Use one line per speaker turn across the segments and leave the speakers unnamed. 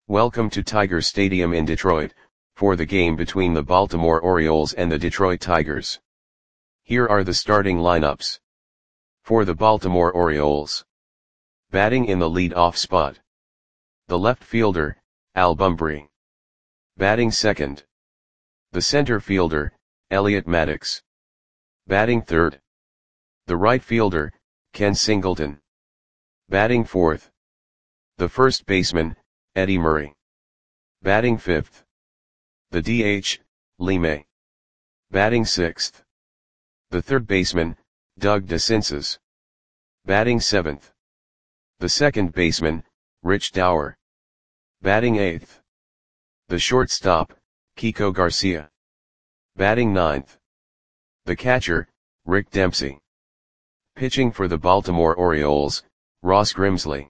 Welcome to Tiger Stadium in Detroit, for the game between the Baltimore Orioles and the Detroit Tigers. Here are the starting lineups. For the Baltimore Orioles. Batting in the lead-off spot. The left fielder, Al Bumbry. Batting second. The center fielder, Elliot Maddox. Batting third. The right fielder, Ken Singleton. Batting fourth. The first baseman, Eddie Murray. Batting fifth. The DH, Lee May. Batting sixth. The third baseman, Doug DeCinces. Batting seventh. The second baseman, Rich Dauer. Batting eighth. The shortstop, Kiko Garcia. Batting ninth. The catcher, Rick Dempsey. Pitching for the Baltimore Orioles, Ross Grimsley.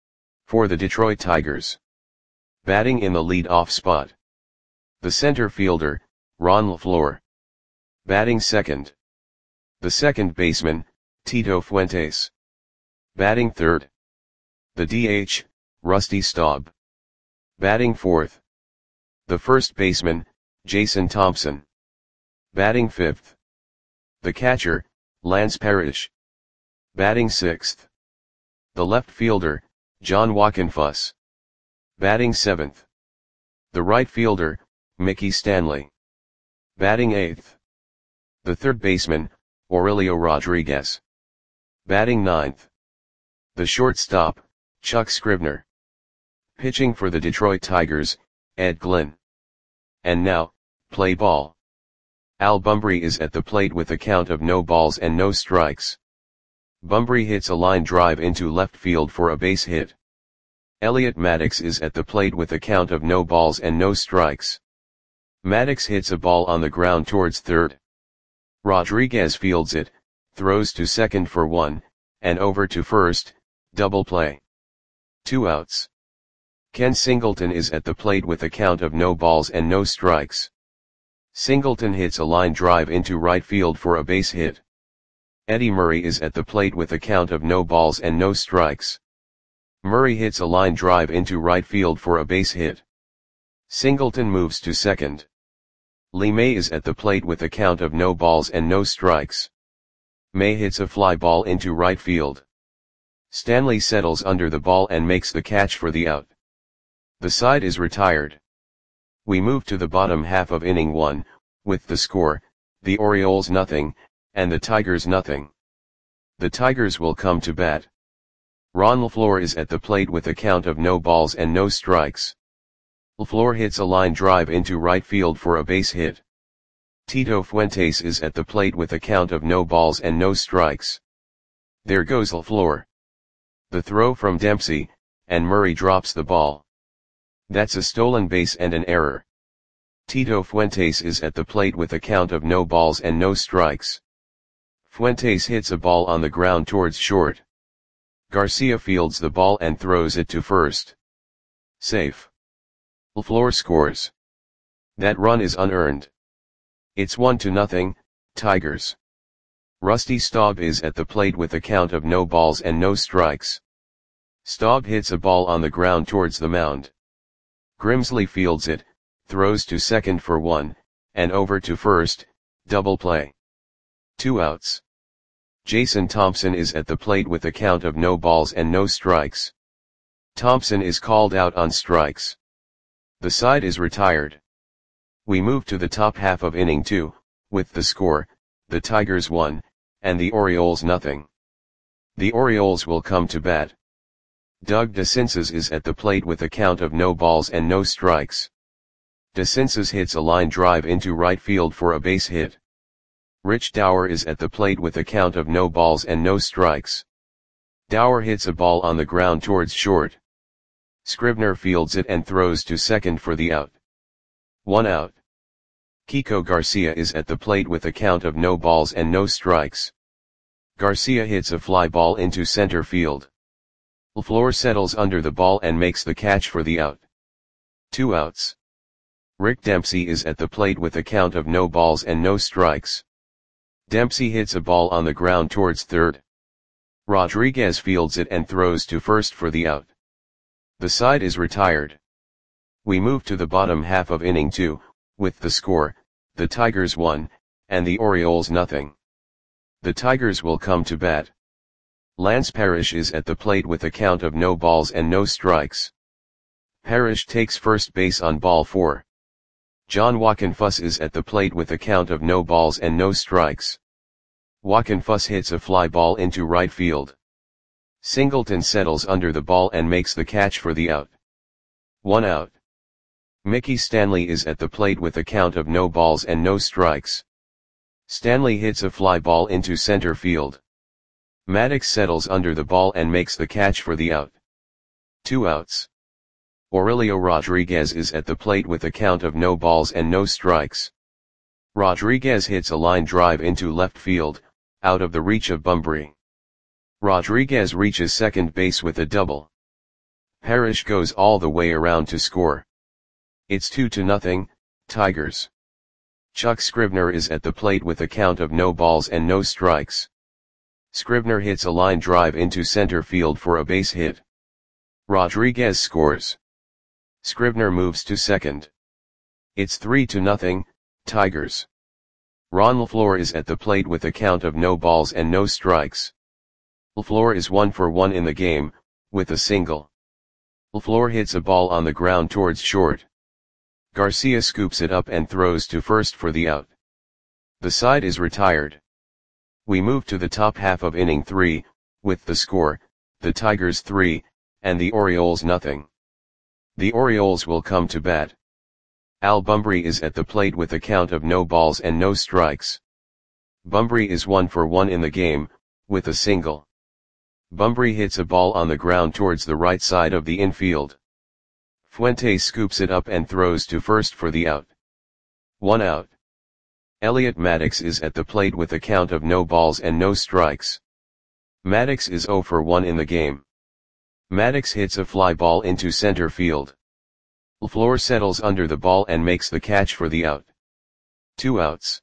For the Detroit Tigers. Batting in the lead-off spot. The center fielder, Ron LaFleur. Batting second. The second baseman, Tito Fuentes. Batting third. The DH, Rusty Staub. Batting fourth. The first baseman, Jason Thompson. Batting fifth. The catcher, Lance Parrish. Batting sixth. The left fielder, John Wockenfuss. Batting seventh. The right fielder, Mickey Stanley. Batting eighth. The third baseman, Aurelio Rodriguez. Batting ninth. The shortstop, Chuck Scribner. Pitching for the Detroit Tigers, Ed Glynn. And now, play ball. Al Bumbry is at the plate with a count of no balls and no strikes. Bumbry hits a line drive into left field for a base hit. Elliot Maddox is at the plate with a count of no balls and no strikes. Maddox hits a ball on the ground towards third. Rodriguez fields it, throws to second for one, and over to first, double play. 2 outs. Ken Singleton is at the plate with a count of no balls and no strikes. Singleton hits a line drive into right field for a base hit. Eddie Murray is at the plate with a count of no balls and no strikes. Murray hits a line drive into right field for a base hit. Singleton moves to second. Lee May is at the plate with a count of no balls and no strikes. May hits a fly ball into right field. Stanley settles under the ball and makes the catch for the out. The side is retired. We move to the bottom half of inning 1, with the score, the Orioles nothing, and the Tigers nothing. The Tigers will come to bat. Ron LaFleur is at the plate with a count of no balls and no strikes. LaFleur hits a line drive into right field for a base hit. Tito Fuentes is at the plate with a count of no balls and no strikes. There goes LaFleur. The throw from Dempsey, and Murray drops the ball. That's a stolen base and an error. Tito Fuentes is at the plate with a count of no balls and no strikes. Fuentes hits a ball on the ground towards short. Garcia fields the ball and throws it to first. Safe. LaFleur scores. That run is unearned. It's 1-0, Tigers. Rusty Staub is at the plate with a count of no balls and no strikes. Staub hits a ball on the ground towards the mound. Grimsley fields it, throws to second for one, and over to first, double play. 2 outs. Jason Thompson is at the plate with a count of no balls and no strikes. Thompson is called out on strikes. The side is retired. We move to the top half of inning 2, with the score, the Tigers 1, and the Orioles nothing. The Orioles will come to bat. Doug DeCinces is at the plate with a count of no balls and no strikes. DeCinces hits a line drive into right field for a base hit. Rich Dauer is at the plate with a count of no balls and no strikes. Dauer hits a ball on the ground towards short. Scribner fields it and throws to second for the out. 1 out. Kiko Garcia is at the plate with a count of no balls and no strikes. Garcia hits a fly ball into center field. LaFleur settles under the ball and makes the catch for the out. 2 outs. Rick Dempsey is at the plate with a count of no balls and no strikes. Dempsey hits a ball on the ground towards third. Rodriguez fields it and throws to first for the out. The side is retired. We move to the bottom half of inning 2, with the score, the Tigers 1, and the Orioles nothing. The Tigers will come to bat. Lance Parrish is at the plate with a count of no balls and no strikes. Parrish takes first base on ball 4. John Wockenfuss is at the plate with a count of no balls and no strikes. Wockenfuss hits a fly ball into right field. Singleton settles under the ball and makes the catch for the out. 1 out. Mickey Stanley is at the plate with a count of no balls and no strikes. Stanley hits a fly ball into center field. Maddox settles under the ball and makes the catch for the out. 2 outs. Aurelio Rodriguez is at the plate with a count of no balls and no strikes. Rodriguez hits a line drive into left field, out of the reach of Bunbury. Rodriguez reaches second base with a double. Parrish goes all the way around to score. It's 2-0, Tigers. Chuck Scribner is at the plate with a count of no balls and no strikes. Scribner hits a line drive into center field for a base hit. Rodriguez scores. Scribner moves to second. It's 3-0, Tigers. Ron LaFleur is at the plate with a count of no balls and no strikes. LaFleur is 1 for 1 in the game, with a single. LaFleur hits a ball on the ground towards short. Garcia scoops it up and throws to first for the out. The side is retired. We move to the top half of inning 3, with the score, the Tigers 3, and the Orioles nothing. The Orioles will come to bat. Al Bunbury is at the plate with a count of no balls and no strikes. Bunbury is 1 for 1 in the game, with a single. Bunbury hits a ball on the ground towards the right side of the infield. Fuentes scoops it up and throws to first for the out. 1 out. Elliot Maddox is at the plate with a count of no balls and no strikes. Maddox is 0 for 1 in the game. Maddox hits a fly ball into center field. LaFleur settles under the ball and makes the catch for the out. 2 outs.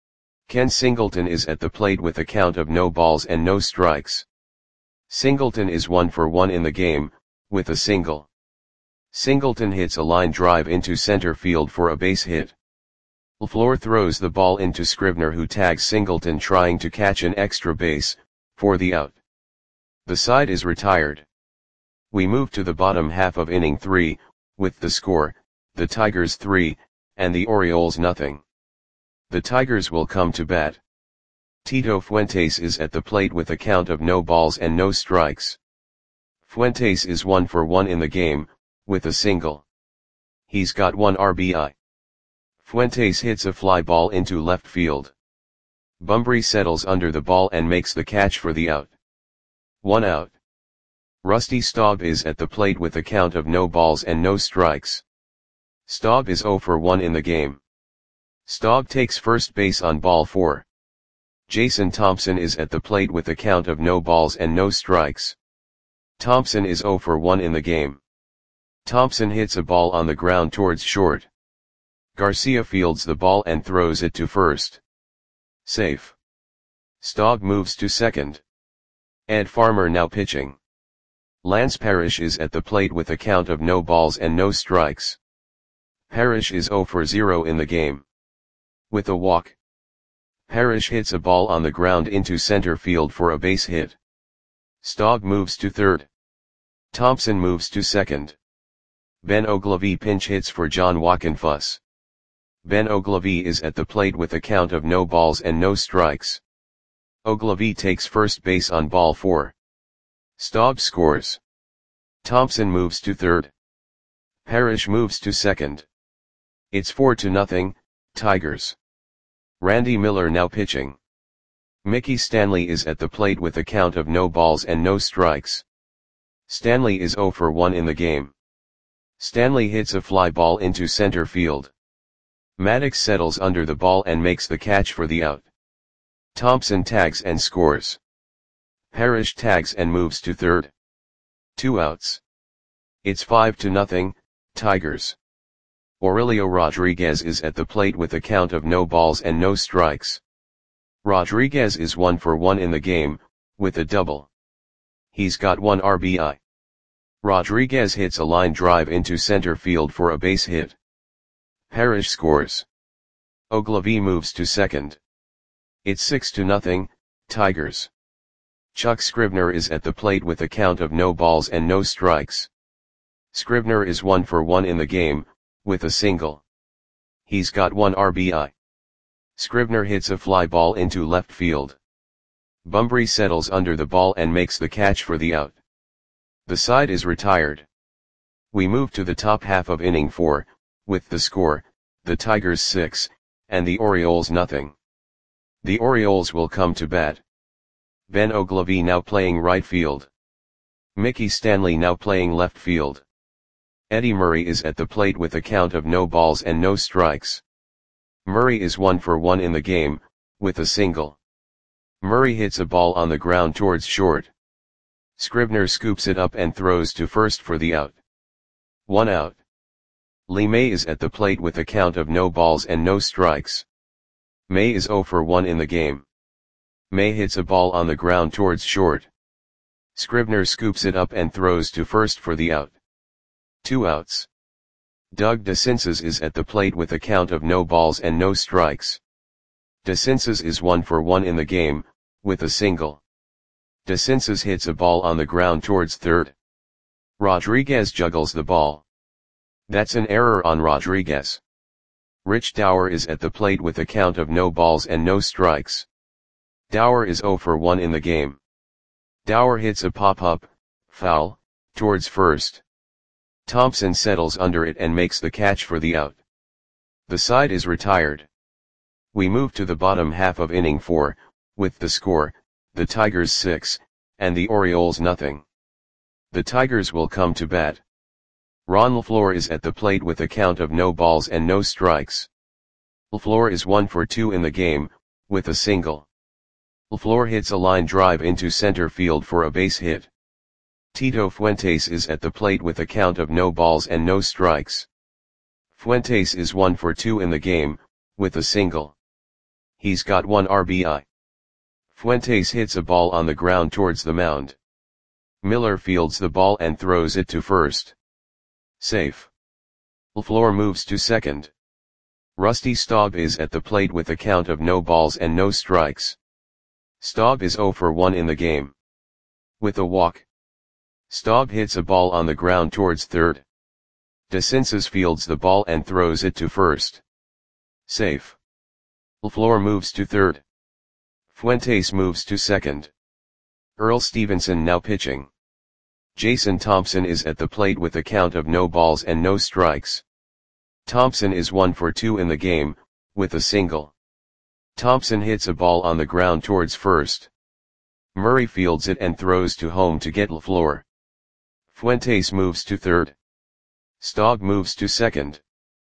Ken Singleton is at the plate with a count of no balls and no strikes. Singleton is 1 for 1 in the game, with a single. Singleton hits a line drive into center field for a base hit. LaFleur throws the ball into Scribner, who tags Singleton trying to catch an extra base, for the out. The side is retired. We move to the bottom half of inning 3, with the score, the Tigers 3, and the Orioles nothing. The Tigers will come to bat. Tito Fuentes is at the plate with a count of no balls and no strikes. Fuentes is 1 for 1 in the game, with a single. He's got 1 RBI. Fuentes hits a fly ball into left field. Bunbury settles under the ball and makes the catch for the out. 1 out. Rusty Staub is at the plate with a count of no balls and no strikes. Staub is 0 for 1 in the game. Staub takes first base on ball 4. Jason Thompson is at the plate with a count of no balls and no strikes. Thompson is 0 for 1 in the game. Thompson hits a ball on the ground towards short. Garcia fields the ball and throws it to first. Safe. Staub moves to second. Ed Farmer now pitching. Lance Parrish is at the plate with a count of no balls and no strikes. Parrish is 0 for 0 in the game. With a walk. Parrish hits a ball on the ground into center field for a base hit. Staub moves to third. Thompson moves to second. Ben Oglivie pinch hits for John Wockenfuss. Ben Oglivie is at the plate with a count of no balls and no strikes. Oglivie takes first base on ball 4. Staub scores. Thompson moves to third. Parrish moves to second. It's 4-0, Tigers. Randy Miller now pitching. Mickey Stanley is at the plate with a count of no balls and no strikes. Stanley is 0 for 1 in the game. Stanley hits a fly ball into center field. Maddox settles under the ball and makes the catch for the out. Thompson tags and scores. Parrish tags and moves to third. 2 outs. It's 5-0, Tigers. Aurelio Rodriguez is at the plate with a count of no balls and no strikes. Rodriguez is 1 for 1 in the game, with a double. He's got 1 RBI. Rodriguez hits a line drive into center field for a base hit. Parrish scores. Ogilvy moves to second. It's 6-0, Tigers. Chuck Scribner is at the plate with a count of no balls and no strikes. Scribner is 1 for 1 in the game, with a single. He's got 1 RBI. Scribner hits a fly ball into left field. Bunbury settles under the ball and makes the catch for the out. The side is retired. We move to the top half of inning 4, with the score, the Tigers 6, and the Orioles nothing. The Orioles will come to bat. Ben Ogilvy now playing right field. Mickey Stanley now playing left field. Eddie Murray is at the plate with a count of no balls and no strikes. Murray is 1 for 1 in the game, with a single. Murray hits a ball on the ground towards short. Scribner scoops it up and throws to first for the out. 1 out. Lee May is at the plate with a count of no balls and no strikes. May is 0 for 1 in the game. May hits a ball on the ground towards short. Scribner scoops it up and throws to first for the out. 2 outs. Doug DeCinces is at the plate with a count of no balls and no strikes. DeCinces is 1 for 1 in the game, with a single. DeCinces hits a ball on the ground towards third. Rodriguez juggles the ball. That's an error on Rodriguez. Rich Dower is at the plate with a count of no balls and no strikes. Dower is 0 for 1 in the game. Dower hits a pop-up, foul, towards first. Thompson settles under it and makes the catch for the out. The side is retired. We move to the bottom half of inning 4, with the score, the Tigers 6, and the Orioles nothing. The Tigers will come to bat. Ron LaFleur is at the plate with a count of no balls and no strikes. LaFleur is 1 for 2 in the game, with a single. LaFleur hits a line drive into center field for a base hit. Tito Fuentes is at the plate with a count of no balls and no strikes. Fuentes is 1 for 2 in the game, with a single. He's got 1 RBI. Fuentes hits a ball on the ground towards the mound. Miller fields the ball and throws it to first. Safe. LaFleur moves to second. Rusty Staub is at the plate with a count of no balls and no strikes. Staub is 0 for 1 in the game. With a walk. Staub hits a ball on the ground towards third. DeCinces fields the ball and throws it to first. Safe. LaFleur moves to third. Fuentes moves to second. Earl Stevenson now pitching. Jason Thompson is at the plate with a count of no balls and no strikes. Thompson is 1 for 2 in the game, with a single. Thompson hits a ball on the ground towards first. Murray fields it and throws to home to get LaFleur. Fuentes moves to third. Staub moves to second.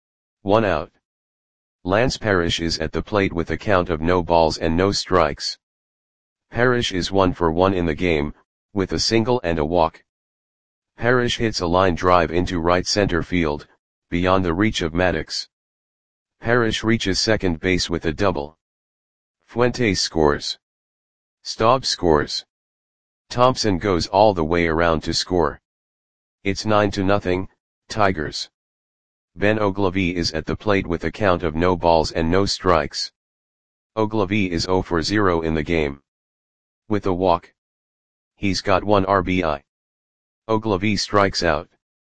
1 out. Lance Parrish is at the plate with a count of no balls and no strikes. Parrish is 1 for 1 in the game, with a single and a walk. Parrish hits a line drive into right center field, beyond the reach of Maddox. Parrish reaches second base with a double. Fuentes scores. Staub scores. Thompson goes all the way around to score. It's 9-0, Tigers. Ben Ogilvy is at the plate with a count of no balls and no strikes. Ogilvy is 0 for 0 in the game. With a walk. He's got 1 RBI. Ogilvy strikes out.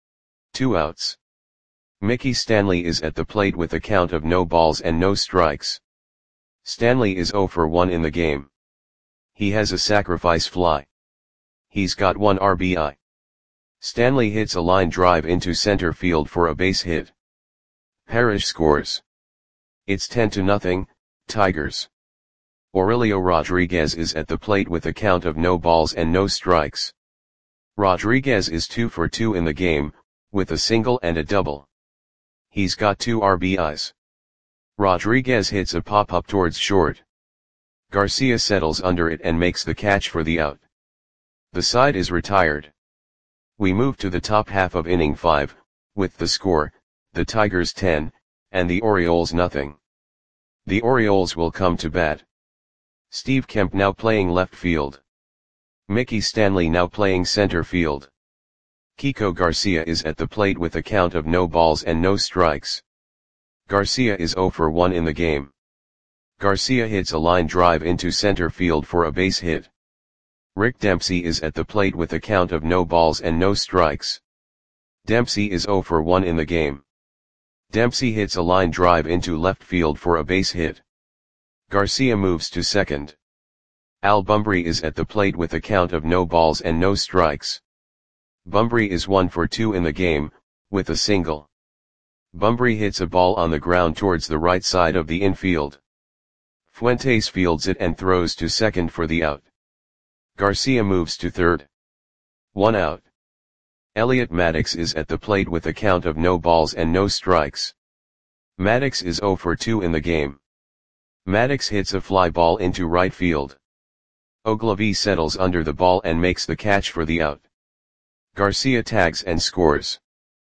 2 outs. Mickey Stanley is at the plate with a count of no balls and no strikes. Stanley is 0 for 1 in the game. He has a sacrifice fly. He's got 1 RBI. Stanley hits a line drive into center field for a base hit. Parrish scores. It's 10-0, Tigers. Aurelio Rodriguez is at the plate with a count of no balls and no strikes. Rodriguez is 2 for 2 in the game, with a single and a double. He's got 2 RBIs. Rodriguez hits a pop-up towards short. Garcia settles under it and makes the catch for the out. The side is retired. We move to the top half of inning 5, with the score, the Tigers 10, and the Orioles nothing. The Orioles will come to bat. Steve Kemp now playing left field. Mickey Stanley now playing center field. Kiko Garcia is at the plate with a count of no balls and no strikes. Garcia is 0 for 1 in the game. Garcia hits a line drive into center field for a base hit. Rick Dempsey is at the plate with a count of no balls and no strikes. Dempsey is 0 for 1 in the game. Dempsey hits a line drive into left field for a base hit. Garcia moves to second. Al Bumbry is at the plate with a count of no balls and no strikes. Bumbry is 1 for 2 in the game, with a single. Bumbry hits a ball on the ground towards the right side of the infield. Fuentes fields it and throws to second for the out. Garcia moves to third. 1 out. Elliot Maddox is at the plate with a count of no balls and no strikes. Maddox is 0 for 2 in the game. Maddox hits a fly ball into right field. Ogilvy settles under the ball and makes the catch for the out. Garcia tags and scores.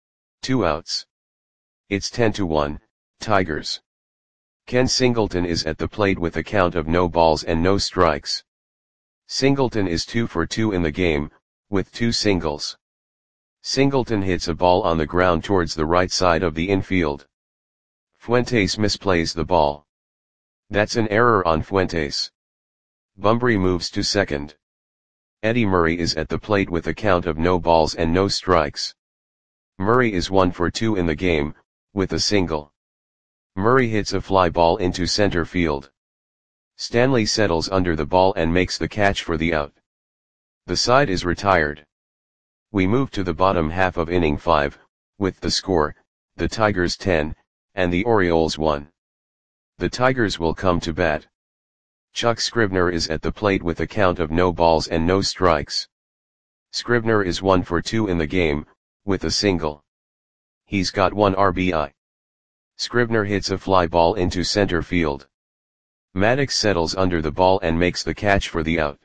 2 outs. It's 10-1, Tigers. Ken Singleton is at the plate with a count of no balls and no strikes. Singleton is 2 for 2 in the game, with 2 singles. Singleton hits a ball on the ground towards the right side of the infield. Fuentes misplays the ball. That's an error on Fuentes. Bumbry moves to second. Eddie Murray is at the plate with a count of no balls and no strikes. Murray is 1 for 2 in the game, with a single. Murray hits a fly ball into center field. Stanley settles under the ball and makes the catch for the out. The side is retired. We move to the bottom half of inning 5, with the score, the Tigers 10, and the Orioles 1. The Tigers will come to bat. Chuck Scribner is at the plate with a count of no balls and no strikes. Scribner is 1 for 2 in the game, with a single. He's got 1 RBI. Scribner hits a fly ball into center field. Maddox settles under the ball and makes the catch for the out.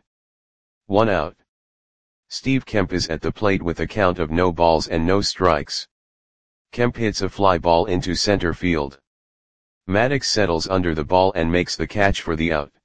1 out. Steve Kemp is at the plate with a count of no balls and no strikes. Kemp hits a fly ball into center field. Maddox settles under the ball and makes the catch for the out.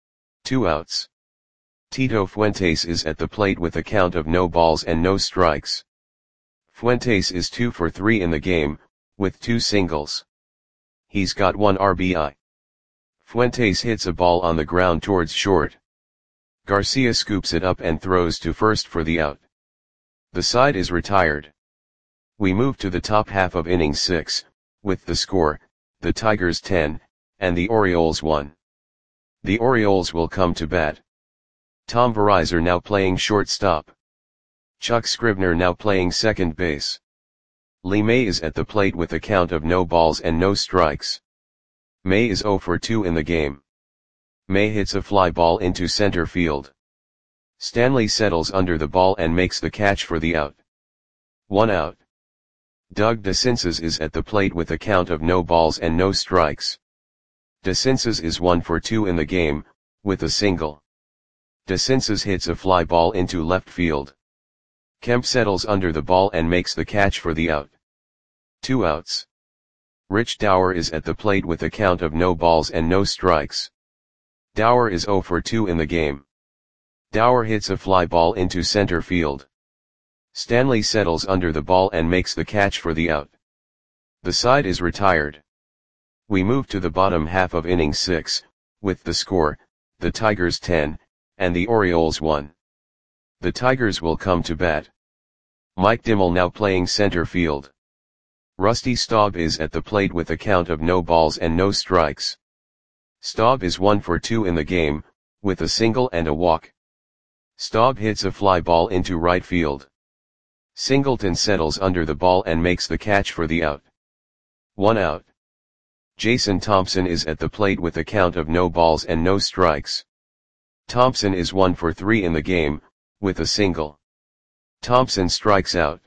2 outs. Tito Fuentes is at the plate with a count of no balls and no strikes. Fuentes is 2 for 3 in the game, with 2 singles. He's got 1 RBI. Fuentes hits a ball on the ground towards short. Garcia scoops it up and throws to first for the out. The side is retired. We move to the top half of inning 6, with the score, the Tigers 10, and the Orioles 1. The Orioles will come to bat. Tom Verizor now playing shortstop. Chuck Scribner now playing second base. Lee May is at the plate with a count of no balls and no strikes. May is 0 for 2 in the game. May hits a fly ball into center field. Stanley settles under the ball and makes the catch for the out. 1 out. Doug DeCinces is at the plate with a count of no balls and no strikes. DeCinces is 1 for 2 in the game, with a single. DeCinces hits a fly ball into left field. Kemp settles under the ball and makes the catch for the out. 2 outs. Rich Dower is at the plate with a count of no balls and no strikes. Dower is 0 for 2 in the game. Dower hits a fly ball into center field. Stanley settles under the ball and makes the catch for the out. The side is retired. We move to the bottom half of inning 6, with the score, the Tigers 10, and the Orioles 1. The Tigers will come to bat. Mike Dimmel now playing center field. Rusty Staub is at the plate with a count of no balls and no strikes. Staub is 1 for 2 in the game, with a single and a walk. Staub hits a fly ball into right field. Singleton settles under the ball and makes the catch for the out. 1 out. Jason Thompson is at the plate with a count of no balls and no strikes. Thompson is 1 for 3 in the game, with a single. Thompson strikes out.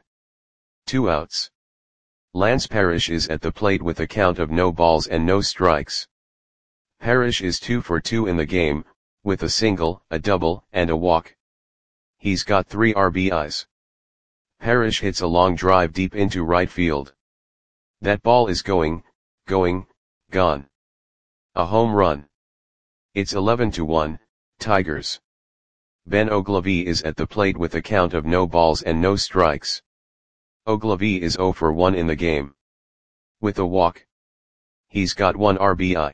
2 outs. Lance Parrish is at the plate with a count of no balls and no strikes. Parrish is 2 for 2 in the game, with a single, a double, and a walk. He's got 3 RBIs. Parrish hits a long drive deep into right field. That ball is going, gone. A home run. It's 11-1, Tigers. Ben Ogilvy is at the plate with a count of no balls and no strikes. Ogilvy is 0 for 1 in the game. With a walk. He's got 1 RBI.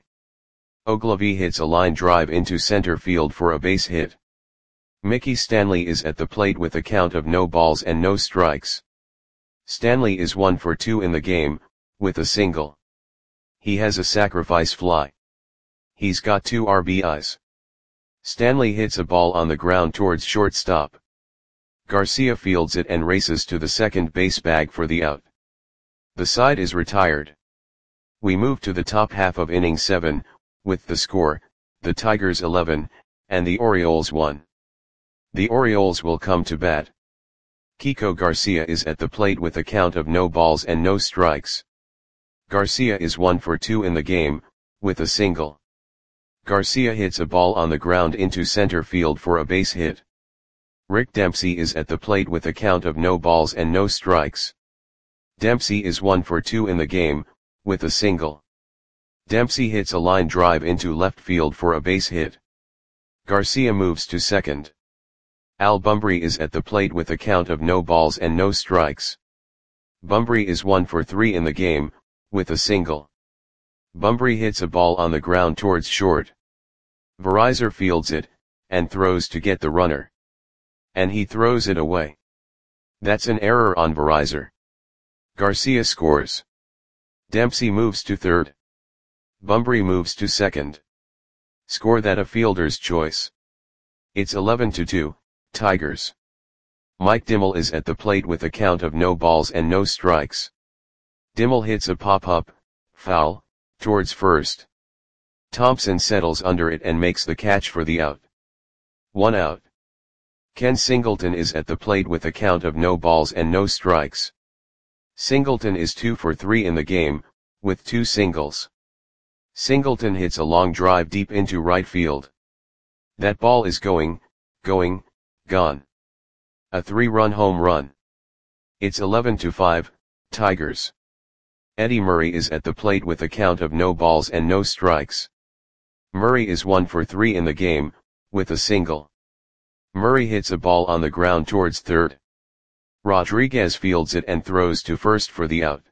Ogilvy hits a line drive into center field for a base hit. Mickey Stanley is at the plate with a count of no balls and no strikes. Stanley is 1 for 2 in the game, with a single. He has a sacrifice fly. He's got 2 RBIs. Stanley hits a ball on the ground towards shortstop. Garcia fields it and races to the second base bag for the out. The side is retired. We move to the top half of inning 7, with the score, the Tigers 11, and the Orioles 1. The Orioles will come to bat. Kiko Garcia is at the plate with a count of no balls and no strikes. Garcia is 1 for 2 in the game, with a single. Garcia hits a ball on the ground into center field for a base hit. Rick Dempsey is at the plate with a count of no balls and no strikes. Dempsey is 1 for 2 in the game, with a single. Dempsey hits a line drive into left field for a base hit. Garcia moves to second. Al Bumbry is at the plate with a count of no balls and no strikes. Bumbry is 1 for 3 in the game, with a single. Bumbry hits a ball on the ground towards short. Verizar fields it, and throws to get the runner. And he throws it away. That's an error on Verizar. Garcia scores. Dempsey moves to third. Bumbry moves to second. Score that a fielder's choice. It's 11-2, Tigers. Mike Dimmel is at the plate with a count of no balls and no strikes. Dimmel hits a pop-up, foul, towards first. Thompson settles under it and makes the catch for the out. 1 out. Ken Singleton is at the plate with a count of no balls and no strikes. Singleton is 2 for 3 in the game, with 2 singles. Singleton hits a long drive deep into right field. That ball is going, gone. A 3-run home run. It's 11-5, Tigers. Eddie Murray is at the plate with a count of no balls and no strikes. Murray is 1 for 3 in the game, with a single. Murray hits a ball on the ground towards third. Rodriguez fields it and throws to first for the out.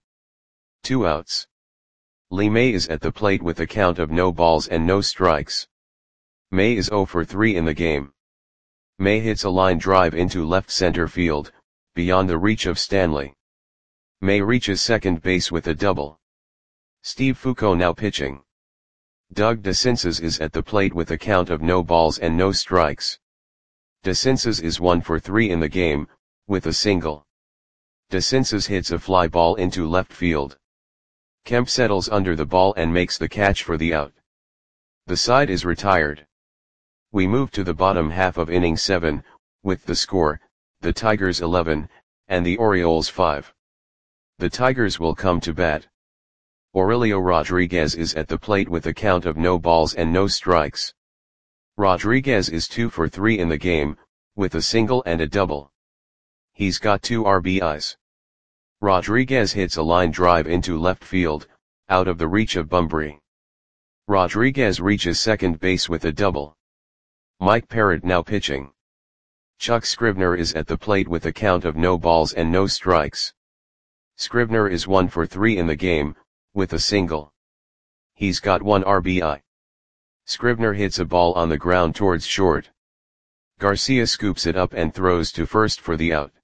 2 outs. Lee May is at the plate with a count of no balls and no strikes. May is 0 for 3 in the game. May hits a line drive into left center field, beyond the reach of Stanley. May reaches second base with a double. Steve Foucault now pitching. Doug DeCinces is at the plate with a count of no balls and no strikes. DeCinces is 1 for 3 in the game, with a single. DeCinces hits a fly ball into left field. Kemp settles under the ball and makes the catch for the out. The side is retired. We move to the bottom half of inning 7, with the score, the Tigers 11, and the Orioles 5. The Tigers will come to bat. Aurelio Rodriguez is at the plate with a count of no balls and no strikes. Rodriguez is 2 for 3 in the game, with a single and a double. He's got 2 RBIs. Rodriguez hits a line drive into left field, out of the reach of Bumbry. Rodriguez reaches second base with a double. Mike Parrott now pitching. Chuck Scrivener is at the plate with a count of no balls and no strikes. Scrivener is 1 for 3 in the game, with a single. He's got 1 RBI. Scrivener hits a ball on the ground towards short. Garcia scoops it up and throws to first for the out.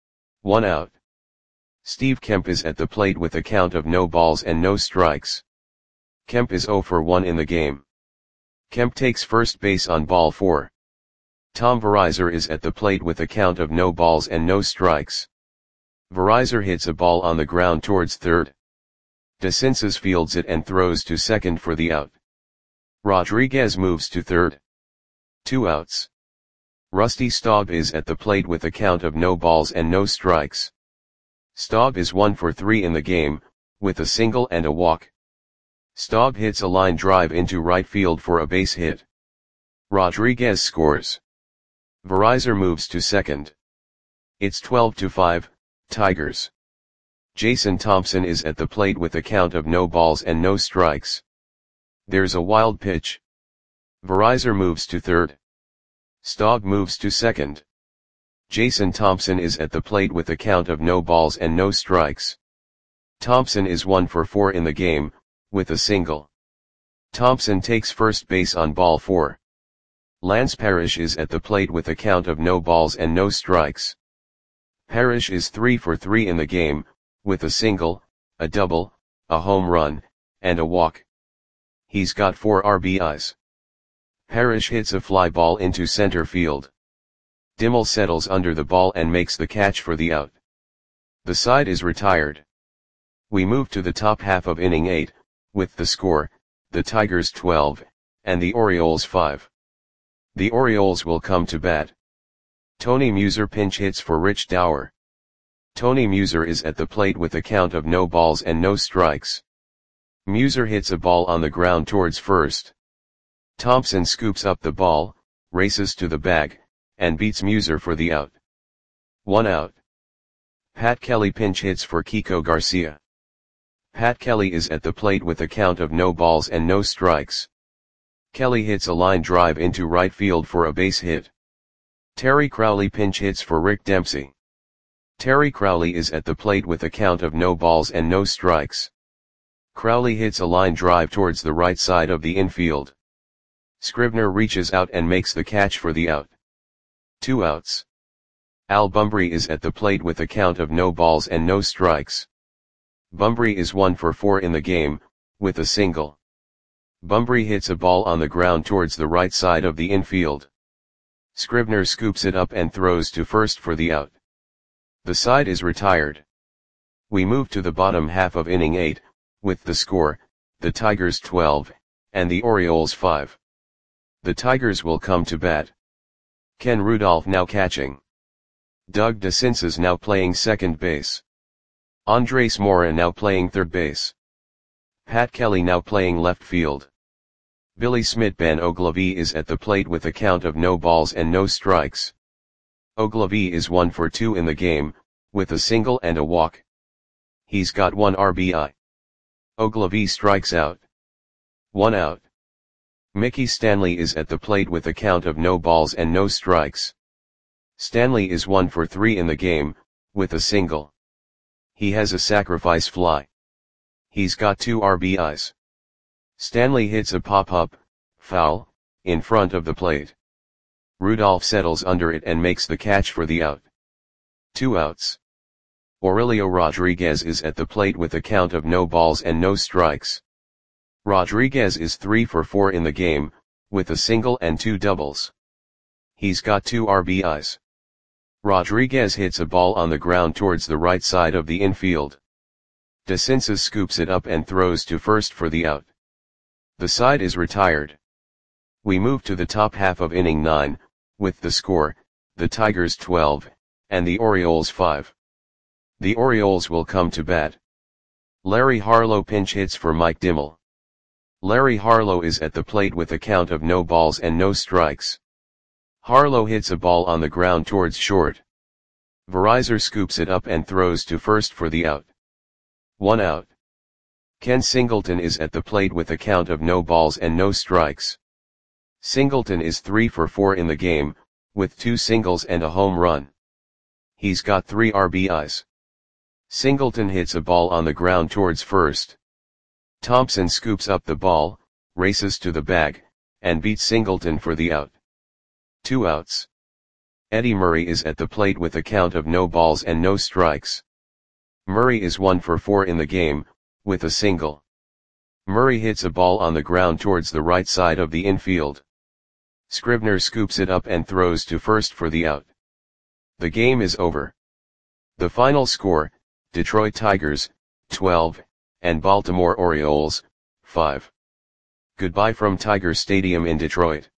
1 out. Steve Kemp is at the plate with a count of no balls and no strikes. Kemp is 0 for 1 in the game. Kemp takes first base on ball 4. Tom Verizar is at the plate with a count of no balls and no strikes. Verizar hits a ball on the ground towards third. DeCinces fields it and throws to second for the out. Rodriguez moves to third. 2 outs. Rusty Staub is at the plate with a count of no balls and no strikes. Staub is 1 for 3 in the game, with a single and a walk. Staub hits a line drive into right field for a base hit. Rodriguez scores. Verizar moves to second. It's 12-5, Tigers. Jason Thompson is at the plate with a count of no balls and no strikes. There's a wild pitch. Verizar moves to third. Staub moves to second. Jason Thompson is at the plate with a count of no balls and no strikes. Thompson is 1 for 4 in the game, with a single. Thompson takes first base on ball 4. Lance Parrish is at the plate with a count of no balls and no strikes. Parrish is 3 for 3 in the game, with a single, a double, a home run, and a walk. He's got 4 RBIs. Parrish hits a fly ball into center field. Dimmel settles under the ball and makes the catch for the out. The side is retired. We move to the top half of inning 8, with the score, the Tigers 12, and the Orioles 5. The Orioles will come to bat. Tony Muser pinch hits for Rich Dauer. Tony Muser is at the plate with a count of no balls and no strikes. Muser hits a ball on the ground towards first. Thompson scoops up the ball, races to the bag, and beats Muser for the out. 1 out. Pat Kelly pinch hits for Kiko Garcia. Pat Kelly is at the plate with a count of no balls and no strikes. Kelly hits a line drive into right field for a base hit. Terry Crowley pinch hits for Rick Dempsey. Terry Crowley is at the plate with a count of no balls and no strikes. Crowley hits a line drive towards the right side of the infield. Scribner reaches out and makes the catch for the out. 2 outs. Al Bumbry is at the plate with a count of no balls and no strikes. Bumbry is 1 for 4 in the game, with a single. Bumbry hits a ball on the ground towards the right side of the infield. Scribner scoops it up and throws to first for the out. The side is retired. We move to the bottom half of inning 8, with the score, the Tigers 12, and the Orioles 5. The Tigers will come to bat. Ken Rudolph now catching. Doug DeCinces now playing second base. Andres Mora now playing third base. Pat Kelly now playing left field. Billy Smitban Ogilvie is at the plate with a count of no balls and no strikes. Ogilvie is 1 for 2 in the game, with a single and a walk. He's got 1 RBI. Ogilvie strikes out. 1 out. Mickey Stanley is at the plate with a count of no balls and no strikes. Stanley is 1 for 3 in the game, with a single. He has a sacrifice fly. He's got 2 RBIs. Stanley hits a pop-up, foul, in front of the plate. Rudolph settles under it and makes the catch for the out. 2 outs. Aurelio Rodriguez is at the plate with a count of no balls and no strikes. Rodriguez is 3 for 4 in the game, with a single and 2 doubles. He's got 2 RBIs. Rodriguez hits a ball on the ground towards the right side of the infield. DeCinces scoops it up and throws to first for the out. The side is retired. We move to the top half of inning 9, with the score, the Tigers 12, and the Orioles 5. The Orioles will come to bat. Larry Harlow pinch hits for Mike Dimmel. Larry Harlow is at the plate with a count of no balls and no strikes. Harlow hits a ball on the ground towards short. Verizor scoops it up and throws to first for the out. 1 out. Ken Singleton is at the plate with a count of no balls and no strikes. Singleton is 3 for 4 in the game, with 2 singles and a home run. He's got 3 RBIs. Singleton hits a ball on the ground towards first. Thompson scoops up the ball, races to the bag, and beats Singleton for the out. 2 outs. Eddie Murray is at the plate with a count of no balls and no strikes. Murray is 1 for 4 in the game, with a single. Murray hits a ball on the ground towards the right side of the infield. Scribner scoops it up and throws to first for the out. The game is over. The final score, Detroit Tigers, 12, and Baltimore Orioles, 5. Goodbye from Tiger Stadium in Detroit.